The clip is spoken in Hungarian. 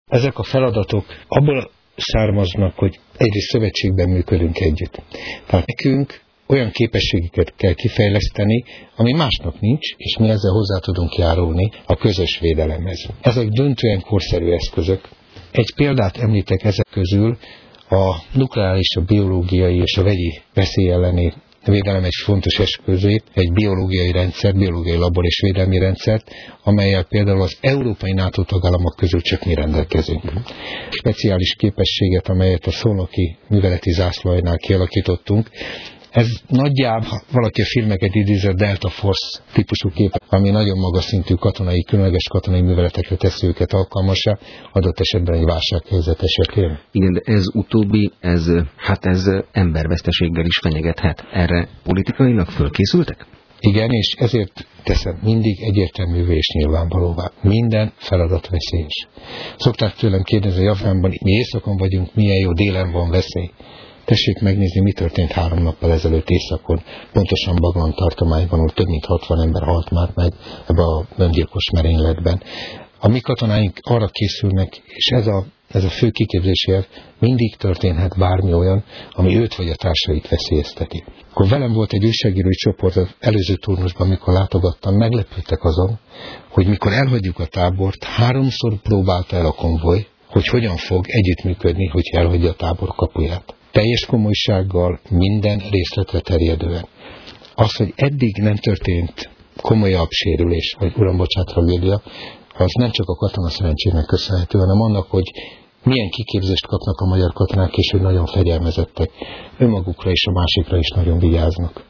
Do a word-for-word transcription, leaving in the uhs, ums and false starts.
Ezek a feladatok abból származnak, hogy egyrészt szövetségben működünk együtt. Tehát nekünk olyan képességeket kell kifejleszteni, ami másnak nincs, és mi ezzel hozzá tudunk járulni a közös védelemhez. Ezek döntően korszerű eszközök. Egy példát említek ezek közül, a nukleáris, a biológiai és a vegyi veszély elleni védelem egy fontos eszközét, egy biológiai rendszer, biológiai labor és védelmi rendszert, amellyel például az európai NATO tagállamok közül csak mi rendelkezünk. Speciális képességet, amelyet a szolnoki műveleti zászlóajnál kialakítottunk, ez nagyjából, ha valaki a filmeket idézi, a Delta Force típusú kép, ami nagyon magas szintű katonai, különleges katonai műveletekre teszi őket alkalmassá, adott esetben egy válsághelyzet esetén. Igen, de ez utóbbi, ez, hát ez emberveszteséggel is fenyegethet. Erre politikailag fölkészültek? Igen, és ezért teszem mindig egyértelművé és nyilvánvalóvá. Minden feladat veszélyes. Szokták tőlem kérdezni, hogy Afgánban mi éjszakon vagyunk, milyen jó, délen van veszély. Tessék megnézni, mi történt három nappal ezelőtt északon, pontosan Baglan tartományban, ahol több mint hatvan ember halt már meg ebbe a öngyilkos merényletben. A mi katonáink arra készülnek, és ez a, ez a fő kiképzési elv, mindig történhet bármi olyan, ami őt vagy a társait veszélyezteti. Akkor velem volt egy újságírói csoport az előző turnusban, amikor látogattam, meglepődtek azon, hogy mikor elhagyjuk a tábort, háromszor próbálta el a konvoj, hogy hogyan fog együttműködni, hogy elhagyja a tábor kapuját. Teljes komolysággal, minden részletre terjedően. Az, hogy eddig nem történt komolyabb sérülés, vagy uram, bocsánat, tragédia, az nem csak a katona szerencsének köszönhető, hanem annak, hogy milyen kiképzést kapnak a magyar katonák, és hogy nagyon fegyelmezettek. Önmagukra és a másikra is nagyon vigyáznak.